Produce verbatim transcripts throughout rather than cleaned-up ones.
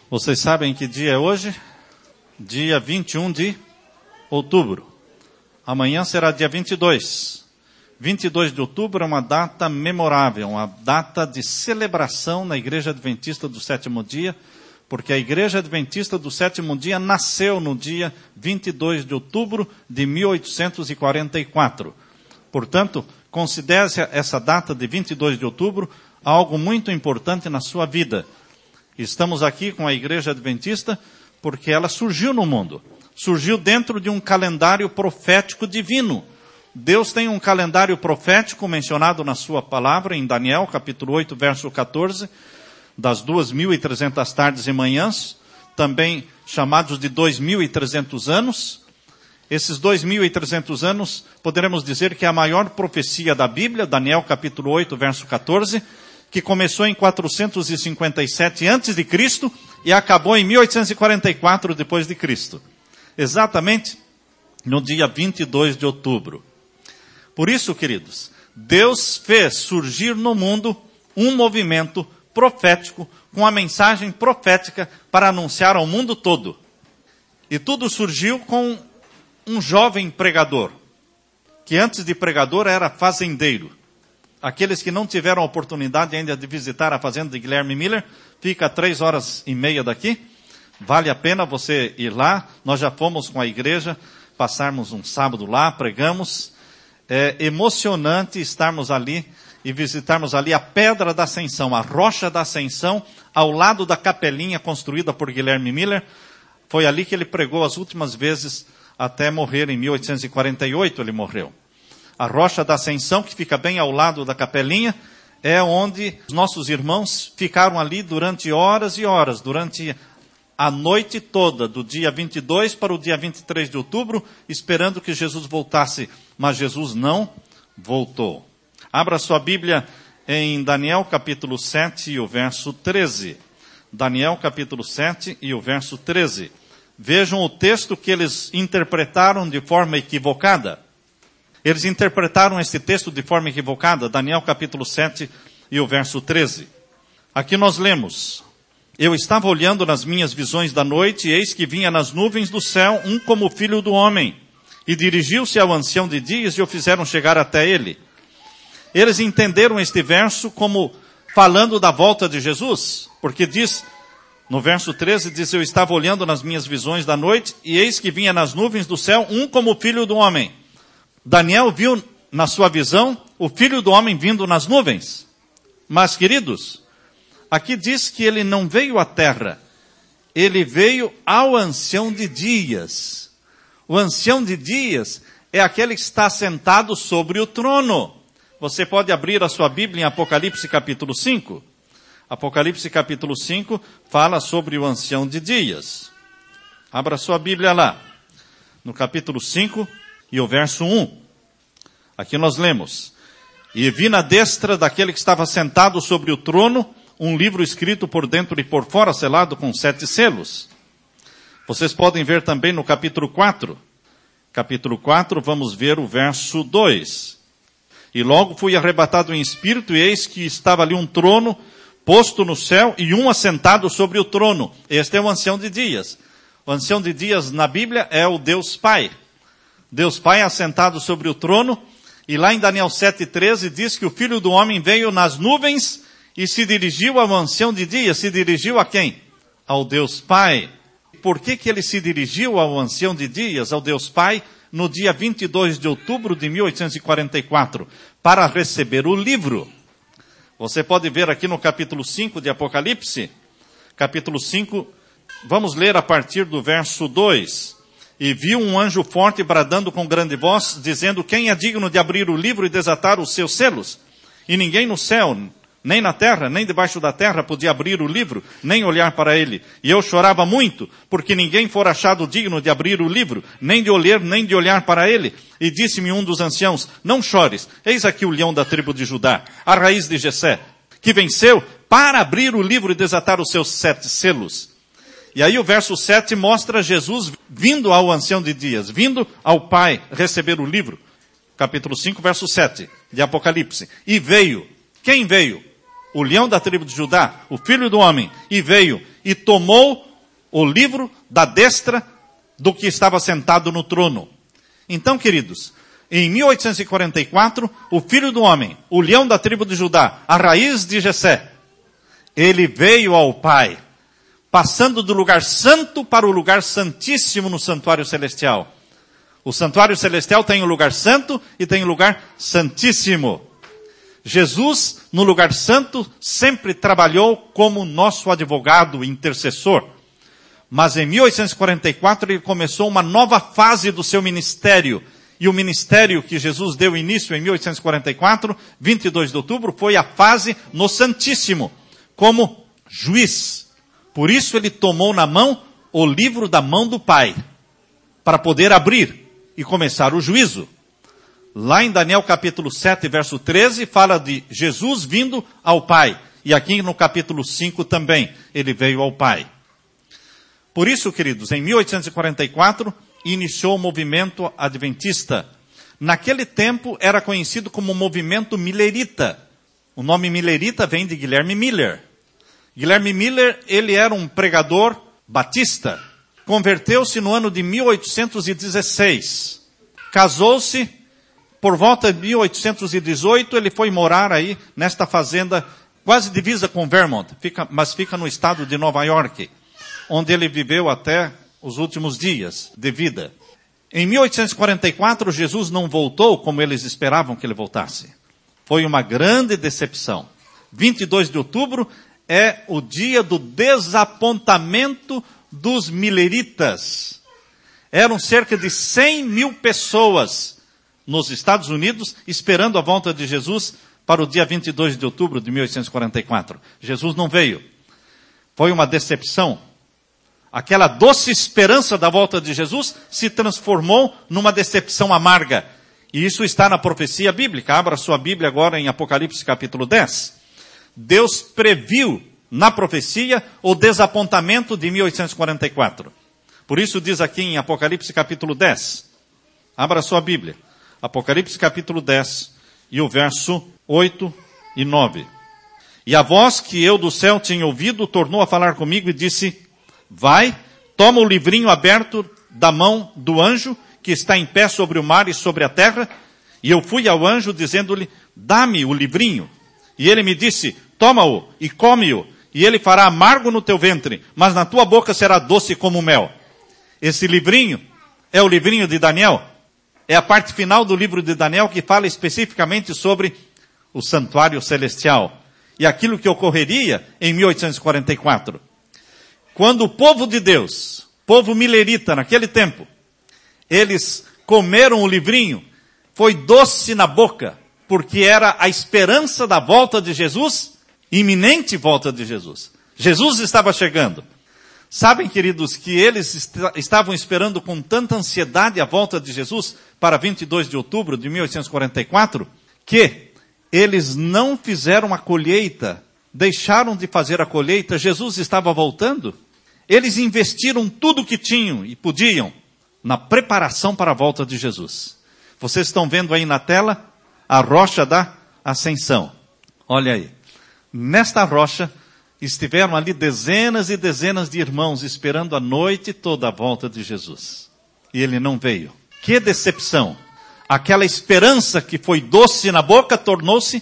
Vocês sabem que dia é hoje? Dia vinte e um de outubro. Amanhã será dia vinte e dois. vinte e dois de outubro é uma data memorável, uma data de celebração na Igreja Adventista do Sétimo Dia, porque a Igreja Adventista do Sétimo Dia nasceu no dia vinte e dois de outubro de mil oitocentos e quarenta e quatro. Portanto, considere essa data de vinte e dois de outubro algo muito importante na sua vida. Estamos aqui com a Igreja Adventista porque ela surgiu no mundo. Surgiu dentro de um calendário profético divino. Deus tem um calendário profético mencionado na sua palavra, em Daniel, capítulo oito, verso quatorze, das duas mil e trezentas tardes e manhãs, também chamados de dois mil e trezentos anos. Esses dois mil e trezentos anos, poderemos dizer que é a maior profecia da Bíblia, Daniel, capítulo oito, verso quatorze, que começou em quatrocentos e cinquenta e sete antes de Cristo e acabou em mil oitocentos e quarenta e quatro depois de Cristo. Exatamente no dia vinte e dois de outubro. Por isso, queridos, Deus fez surgir no mundo um movimento profético, com a mensagem profética para anunciar ao mundo todo. E tudo surgiu com um jovem pregador, que antes de pregador era fazendeiro. Aqueles que não tiveram a oportunidade ainda de visitar a fazenda de Guilherme Miller, fica a três horas e meia daqui. Vale a pena você ir lá. Nós já fomos com a igreja, passarmos um sábado lá, pregamos. É emocionante estarmos ali e visitarmos ali a Pedra da Ascensão, a Rocha da Ascensão, ao lado da capelinha construída por Guilherme Miller. Foi ali que ele pregou as últimas vezes até morrer em mil oitocentos e quarenta e oito, ele morreu. A Rocha da Ascensão, que fica bem ao lado da capelinha, é onde os nossos irmãos ficaram ali durante horas e horas, durante a noite toda, do dia vinte e dois para o dia vinte e três de outubro, esperando que Jesus voltasse, mas Jesus não voltou. Abra sua Bíblia em Daniel capítulo sete e o verso treze. Daniel capítulo sete e o verso treze. Vejam o texto que eles interpretaram de forma equivocada. Eles interpretaram esse texto de forma equivocada, Daniel capítulo sete e o verso treze. Aqui nós lemos: Eu estava olhando nas minhas visões da noite, e eis que vinha nas nuvens do céu um como filho do homem, e dirigiu-se ao ancião de dias e o fizeram chegar até ele. Eles entenderam este verso como falando da volta de Jesus, porque diz, no verso treze, diz: Eu estava olhando nas minhas visões da noite, e eis que vinha nas nuvens do céu um como filho do homem. Daniel viu na sua visão o filho do homem vindo nas nuvens. Mas, queridos, aqui diz que ele não veio à terra, ele veio ao ancião de dias. O ancião de dias é aquele que está sentado sobre o trono. Você pode abrir a sua Bíblia em Apocalipse capítulo cinco. Apocalipse capítulo cinco fala sobre o ancião de dias. Abra sua Bíblia lá, no capítulo cinco e o verso um. Aqui nós lemos: E vi na destra daquele que estava sentado sobre o trono um livro escrito por dentro e por fora, selado com sete selos. Vocês podem ver também no capítulo quatro. Capítulo quatro, vamos ver o verso dois. E logo fui arrebatado em espírito, e eis que estava ali um trono posto no céu, e um assentado sobre o trono. Este é o ancião de dias. O ancião de dias na Bíblia é o Deus Pai. Deus Pai assentado sobre o trono. E lá em Daniel sete, treze diz que o Filho do Homem veio nas nuvens e se dirigiu ao ancião de dias. Se dirigiu a quem? Ao Deus Pai. Por que que ele se dirigiu ao ancião de dias, ao Deus Pai, no dia vinte e dois de outubro de mil oitocentos e quarenta e quatro? Para receber o livro. Você pode ver aqui no capítulo cinco de Apocalipse. Capítulo cinco, vamos ler a partir do verso dois. E viu um anjo forte bradando com grande voz, dizendo: Quem é digno de abrir o livro e desatar os seus selos? E ninguém no céu, nem na terra, nem debaixo da terra podia abrir o livro, nem olhar para ele. E eu chorava muito, porque ninguém fora achado digno de abrir o livro, nem de olhar, nem de olhar para ele. E disse-me um dos anciãos: Não chores, eis aqui o leão da tribo de Judá, a raiz de Jessé, que venceu para abrir o livro e desatar os seus sete selos. E aí o verso sete mostra Jesus vindo ao ancião de dias, vindo ao Pai receber o livro. Capítulo cinco, verso sete de Apocalipse. E veio. Quem veio? O leão da tribo de Judá, o Filho do Homem. E veio e tomou o livro da destra do que estava sentado no trono. Então, queridos, em mil oitocentos e quarenta e quatro, o Filho do Homem, o leão da tribo de Judá, a raiz de Jessé, ele veio ao Pai, passando do lugar santo para o lugar santíssimo no santuário celestial. O santuário celestial tem o lugar santo e tem o lugar santíssimo. Jesus, no lugar santo, sempre trabalhou como nosso advogado, intercessor. Mas em mil oitocentos e quarenta e quatro ele começou uma nova fase do seu ministério. E o ministério que Jesus deu início em mil oitocentos e quarenta e quatro, vinte e dois de outubro, foi a fase no Santíssimo, como juiz. Por isso ele tomou na mão o livro da mão do Pai, para poder abrir e começar o juízo. Lá em Daniel capítulo sete, verso treze, fala de Jesus vindo ao Pai. E aqui no capítulo cinco também, ele veio ao Pai. Por isso, queridos, em mil oitocentos e quarenta e quatro, iniciou o movimento adventista. Naquele tempo era conhecido como movimento millerita. O nome millerita vem de Guilherme Miller. Guilherme Miller, ele era um pregador batista. Converteu-se no ano de mil oitocentos e dezesseis. Casou-se. Por volta de mil oitocentos e dezoito, ele foi morar aí nesta fazenda quase divisa com Vermont, fica, mas fica no estado de Nova York, onde ele viveu até os últimos dias de vida. Em mil oitocentos e quarenta e quatro, Jesus não voltou como eles esperavam que ele voltasse. Foi uma grande decepção. vinte e dois de outubro é o dia do desapontamento dos milleritas. Eram cerca de cem mil pessoas nos Estados Unidos, esperando a volta de Jesus para o dia vinte e dois de outubro de mil oitocentos e quarenta e quatro. Jesus não veio. Foi uma decepção. Aquela doce esperança da volta de Jesus se transformou numa decepção amarga. E isso está na profecia bíblica. Abra sua Bíblia agora em Apocalipse capítulo dez. Deus previu na profecia o desapontamento de mil oitocentos e quarenta e quatro. Por isso diz aqui em Apocalipse capítulo dez. Abra sua Bíblia. Apocalipse capítulo dez, e o verso oito e nove. E a voz que eu do céu tinha ouvido tornou a falar comigo e disse, vai, toma o livrinho aberto da mão do anjo que está em pé sobre o mar e sobre a terra. E eu fui ao anjo dizendo-lhe, dá-me o livrinho. E ele me disse, toma-o e come-o, e ele fará amargo no teu ventre, mas na tua boca será doce como mel. Esse livrinho é o livrinho de Daniel. É a parte final do livro de Daniel que fala especificamente sobre o santuário celestial. E aquilo que ocorreria em mil oitocentos e quarenta e quatro. Quando o povo de Deus, povo millerita naquele tempo, eles comeram o livrinho, foi doce na boca, porque era a esperança da volta de Jesus, iminente volta de Jesus. Jesus estava chegando. Sabem, queridos, que eles est- estavam esperando com tanta ansiedade a volta de Jesus para vinte e dois de outubro de mil oitocentos e quarenta e quatro, que eles não fizeram a colheita, deixaram de fazer a colheita, Jesus estava voltando. Eles investiram tudo o que tinham e podiam na preparação para a volta de Jesus. Vocês estão vendo aí na tela a rocha da ascensão. Olha aí. Nesta rocha estiveram ali dezenas e dezenas de irmãos esperando a noite toda a volta de Jesus. E ele não veio. Que decepção! Aquela esperança que foi doce na boca tornou-se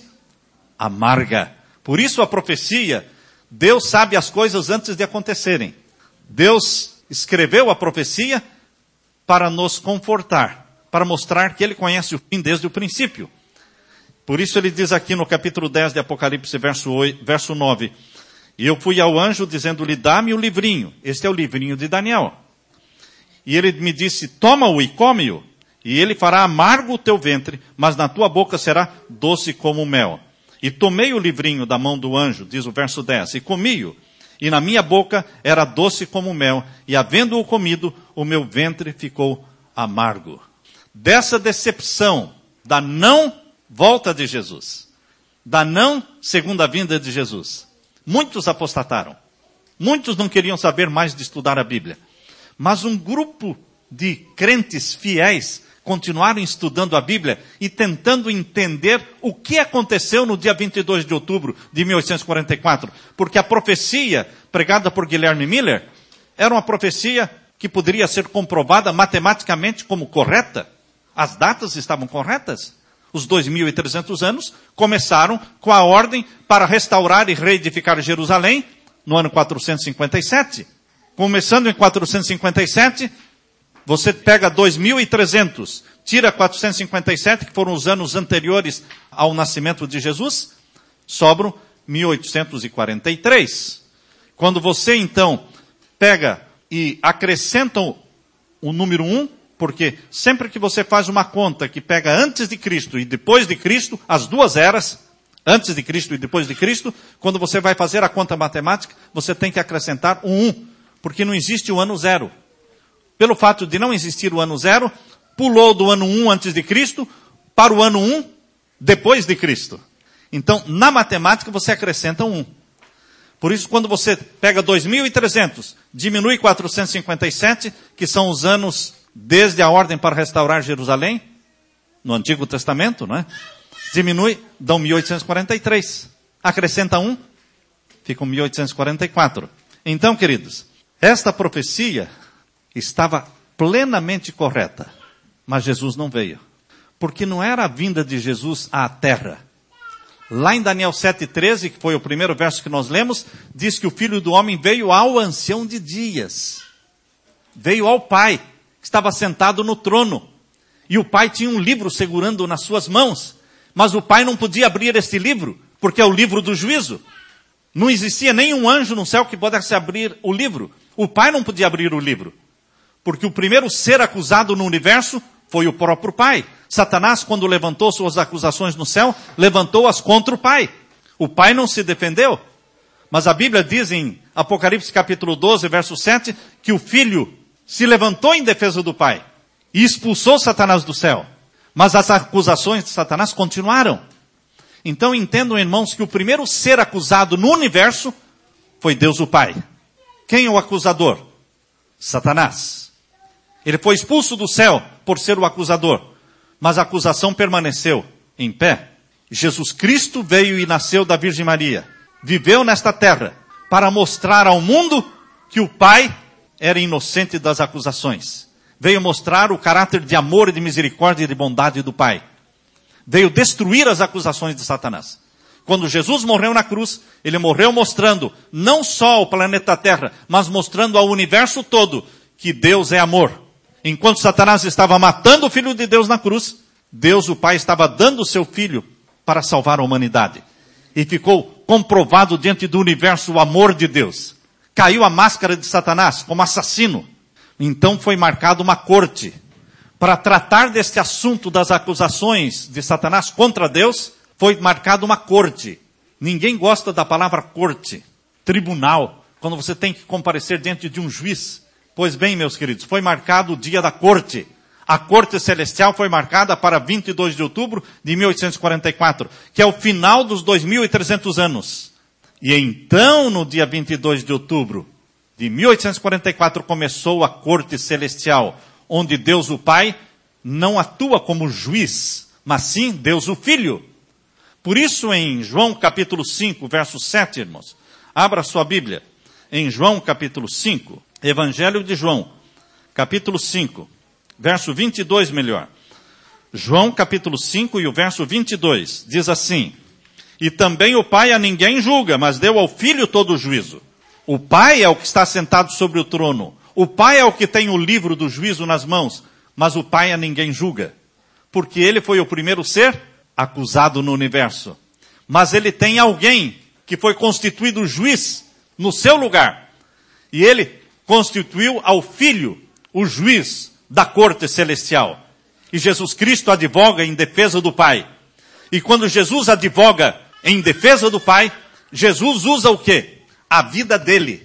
amarga. Por isso a profecia, Deus sabe as coisas antes de acontecerem. Deus escreveu a profecia para nos confortar, para mostrar que ele conhece o fim desde o princípio. Por isso ele diz aqui no capítulo dez de Apocalipse, verso oito, verso nove, e eu fui ao anjo dizendo-lhe, dá-me o livrinho. Este é o livrinho de Daniel. E ele me disse, toma-o e come-o, e ele fará amargo o teu ventre, mas na tua boca será doce como mel. E tomei o livrinho da mão do anjo, diz o verso dez, e comi-o, e na minha boca era doce como mel, e havendo-o comido, o meu ventre ficou amargo. Dessa decepção, da não volta de Jesus, da não segunda vinda de Jesus, muitos apostataram. Muitos não queriam saber mais de estudar a Bíblia. Mas um grupo de crentes fiéis continuaram estudando a Bíblia e tentando entender o que aconteceu no dia vinte e dois de outubro de mil oitocentos e quarenta e quatro. Porque a profecia pregada por Guilherme Miller, era uma profecia que poderia ser comprovada matematicamente como correta. As datas estavam corretas. Os dois mil e trezentos anos começaram com a ordem para restaurar e reedificar Jerusalém no ano quatrocentos e cinquenta e sete. Começando em quatrocentos e cinquenta e sete, você pega dois mil e trezentos, tira quatrocentos e cinquenta e sete, que foram os anos anteriores ao nascimento de Jesus, sobram mil oitocentos e quarenta e três. Quando você então pega e acrescenta o número um, porque sempre que você faz uma conta que pega antes de Cristo e depois de Cristo, as duas eras, antes de Cristo e depois de Cristo, quando você vai fazer a conta matemática, você tem que acrescentar um um, porque não existe o ano zero. Pelo fato de não existir o ano zero, pulou do ano um antes de Cristo para o ano um depois de Cristo. Então, na matemática, você acrescenta um. Por isso, quando você pega dois mil e trezentos, diminui quatrocentos e cinquenta e sete, que são os anos desde a ordem para restaurar Jerusalém, no Antigo Testamento, não é? Diminui, dão mil oitocentos e quarenta e três. Acrescenta um, ficam mil oitocentos e quarenta e quatro. Então, queridos, esta profecia estava plenamente correta, mas Jesus não veio. Porque não era a vinda de Jesus à terra. Lá em Daniel sete, treze, que foi o primeiro verso que nós lemos, diz que o Filho do Homem veio ao ancião de dias. Veio ao Pai, que estava sentado no trono. E o Pai tinha um livro segurando nas suas mãos. Mas o Pai não podia abrir este livro, porque é o livro do juízo. Não existia nenhum anjo no céu que pudesse abrir o livro. O Pai não podia abrir o livro. Porque o primeiro ser acusado no universo foi o próprio Pai. Satanás, quando levantou suas acusações no céu, levantou-as contra o Pai. O Pai não se defendeu. Mas a Bíblia diz em Apocalipse capítulo doze, verso sete, que o Filho se levantou em defesa do Pai e expulsou Satanás do céu. Mas as acusações de Satanás continuaram. Então entendam, irmãos, que o primeiro ser acusado no universo foi Deus o Pai. Quem é o acusador? Satanás. Ele foi expulso do céu por ser o acusador. Mas a acusação permaneceu em pé. Jesus Cristo veio e nasceu da Virgem Maria. Viveu nesta terra para mostrar ao mundo que o Pai era inocente das acusações. Veio mostrar o caráter de amor e de misericórdia e de bondade do Pai. Veio destruir as acusações de Satanás. Quando Jesus morreu na cruz, ele morreu mostrando não só ao planeta Terra, mas mostrando ao universo todo que Deus é amor. Enquanto Satanás estava matando o Filho de Deus na cruz, Deus o Pai estava dando o seu Filho para salvar a humanidade. E ficou comprovado diante do universo o amor de Deus. Caiu a máscara de Satanás como assassino. Então foi marcada uma corte para tratar deste assunto das acusações de Satanás contra Deus. Foi marcada uma corte. Ninguém gosta da palavra corte, tribunal, quando você tem que comparecer diante de um juiz. Pois bem, meus queridos, foi marcado o dia da corte. A corte celestial foi marcada para vinte e dois de outubro de mil oitocentos e quarenta e quatro, que é o final dos dois mil e trezentos anos. E então, no dia vinte e dois de outubro de mil oitocentos e quarenta e quatro, começou a corte celestial, onde Deus o Pai não atua como juiz, mas sim Deus o Filho. Por isso, em João capítulo cinco, verso sete, irmãos, abra sua Bíblia. Em João capítulo cinco, Evangelho de João, capítulo cinco, verso vinte e dois melhor. João capítulo cinco e o verso vinte e dois, diz assim: E também o Pai a ninguém julga, mas deu ao Filho todo o juízo. O Pai é o que está sentado sobre o trono. O Pai é o que tem o livro do juízo nas mãos, mas o Pai a ninguém julga. Porque ele foi o primeiro ser acusado no universo. Mas ele tem alguém que foi constituído juiz no seu lugar. E ele constituiu ao Filho o juiz da corte celestial. E Jesus Cristo advoga em defesa do Pai. E quando Jesus advoga em defesa do Pai, Jesus usa o quê? A vida dele.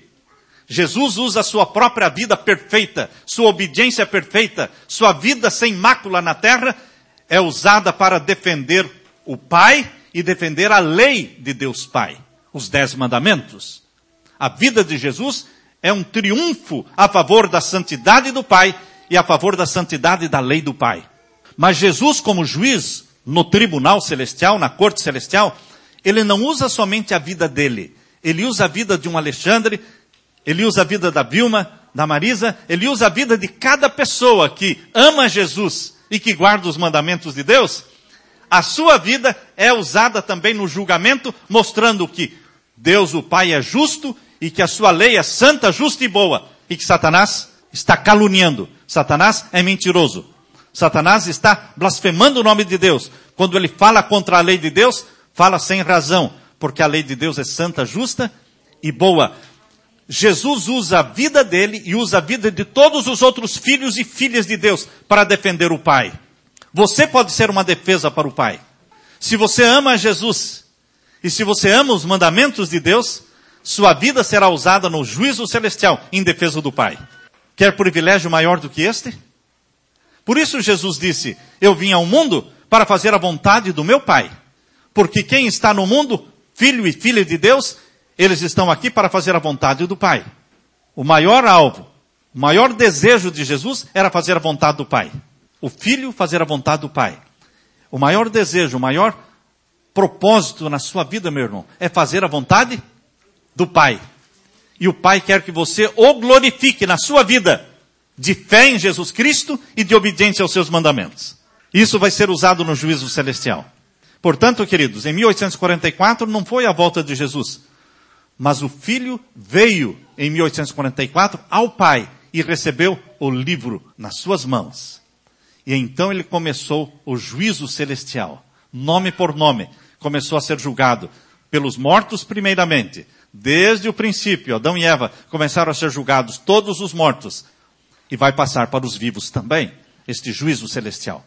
Jesus usa a sua própria vida perfeita, sua obediência perfeita, sua vida sem mácula na terra, é usada para defender o Pai e defender a lei de Deus Pai, os dez mandamentos. A vida de Jesus é um triunfo a favor da santidade do Pai e a favor da santidade da lei do Pai. Mas Jesus, como juiz, no tribunal celestial, na corte celestial, ele não usa somente a vida dele. Ele usa a vida de um Alexandre, Ele usa a vida da Vilma, da Marisa, ele usa a vida de cada pessoa que ama Jesus e que guarda os mandamentos de Deus. A sua vida é usada também no julgamento, mostrando que Deus, o Pai, é justo e que a sua lei é santa, justa e boa. E que Satanás está caluniando. Satanás é mentiroso. Satanás está blasfemando o nome de Deus. Quando ele fala contra a lei de Deus, fala sem razão, porque a lei de Deus é santa, justa e boa. Jesus usa a vida dele e usa a vida de todos os outros filhos e filhas de Deus para defender o Pai. Você pode ser uma defesa para o Pai. Se você ama Jesus e se você ama os mandamentos de Deus, sua vida será usada no juízo celestial em defesa do Pai. Quer privilégio maior do que este? Por isso Jesus disse, eu vim ao mundo para fazer a vontade do meu Pai. Porque quem está no mundo, filho e filha de Deus, eles estão aqui para fazer a vontade do Pai. O maior alvo, o maior desejo de Jesus era fazer a vontade do Pai. O filho fazer a vontade do Pai. O maior desejo, o maior propósito na sua vida, meu irmão, é fazer a vontade do Pai. E o Pai quer que você o glorifique na sua vida de fé em Jesus Cristo e de obediência aos seus mandamentos. Isso vai ser usado no juízo celestial. Portanto, queridos, em mil oitocentos e quarenta e quatro não foi a volta de Jesus, mas o Filho veio em mil oitocentos e quarenta e quatro ao Pai e recebeu o livro nas suas mãos. E então ele começou o juízo celestial, nome por nome, começou a ser julgado pelos mortos primeiramente. Desde o princípio, Adão e Eva começaram a ser julgados, todos os mortos, e vai passar para os vivos também, este juízo celestial.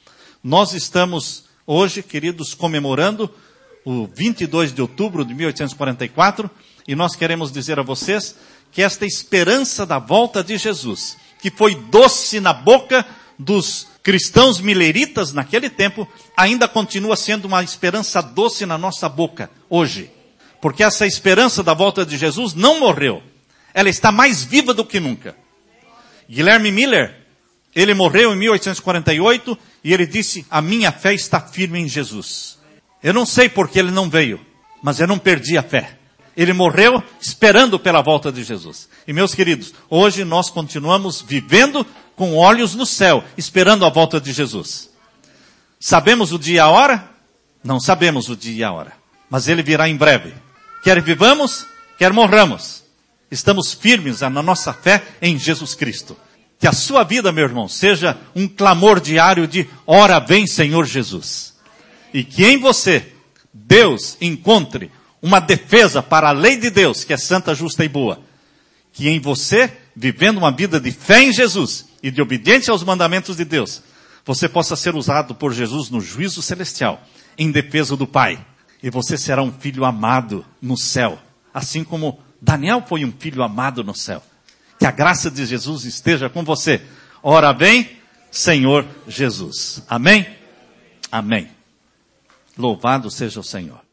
Nós estamos hoje, queridos, comemorando o vinte e dois de outubro de mil oitocentos e quarenta e quatro, e nós queremos dizer a vocês que esta esperança da volta de Jesus, que foi doce na boca dos cristãos mileritas naquele tempo, ainda continua sendo uma esperança doce na nossa boca hoje. Porque essa esperança da volta de Jesus não morreu. Ela está mais viva do que nunca. Guilherme Miller, ele morreu em mil oitocentos e quarenta e oito e ele disse, a minha fé está firme em Jesus. Eu não sei porque ele não veio, mas eu não perdi a fé. Ele morreu esperando pela volta de Jesus. E meus queridos, hoje nós continuamos vivendo com olhos no céu, esperando a volta de Jesus. Sabemos o dia e a hora? Não sabemos o dia e a hora. Mas ele virá em breve. Quer vivamos, quer morramos. Estamos firmes na nossa fé em Jesus Cristo. Que a sua vida, meu irmão, seja um clamor diário de ora vem Senhor Jesus. E que em você, Deus encontre uma defesa para a lei de Deus, que é santa, justa e boa. Que em você, vivendo uma vida de fé em Jesus e de obediência aos mandamentos de Deus, você possa ser usado por Jesus no juízo celestial, em defesa do Pai. E você será um filho amado no céu, assim como Daniel foi um filho amado no céu. Que a graça de Jesus esteja com você. Ora bem, Senhor Jesus. Amém? Amém. Louvado seja o Senhor.